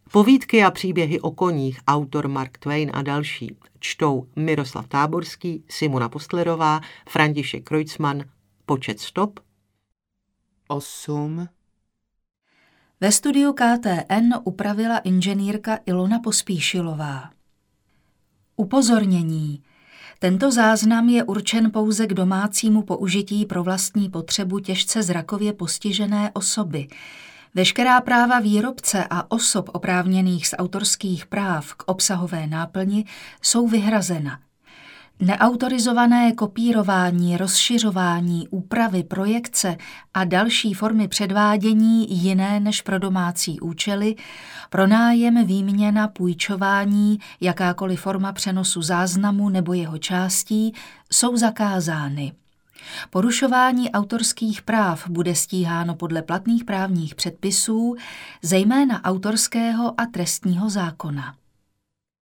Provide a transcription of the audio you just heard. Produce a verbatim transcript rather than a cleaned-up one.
Povídky a příběhy o koních, autor Mark Twain a další, čtou Miroslav Táborský, Simona Postlerová, František Kreutzmann. Počet stop osm. Ve studiu K T N upravila inženýrka Ilona Pospíšilová. Upozornění. Tento záznam je určen pouze k domácímu použití pro vlastní potřebu těžce zrakově postižené osoby. Veškerá práva výrobce a osob oprávněných z autorských práv k obsahové náplni jsou vyhrazena. Neautorizované kopírování, rozšiřování, úpravy, projekce a další formy předvádění jiné než pro domácí účely, pronájem, výměna, půjčování, jakákoliv forma přenosu záznamu nebo jeho částí jsou zakázány. Porušování autorských práv bude stíháno podle platných právních předpisů, zejména autorského a trestního zákona.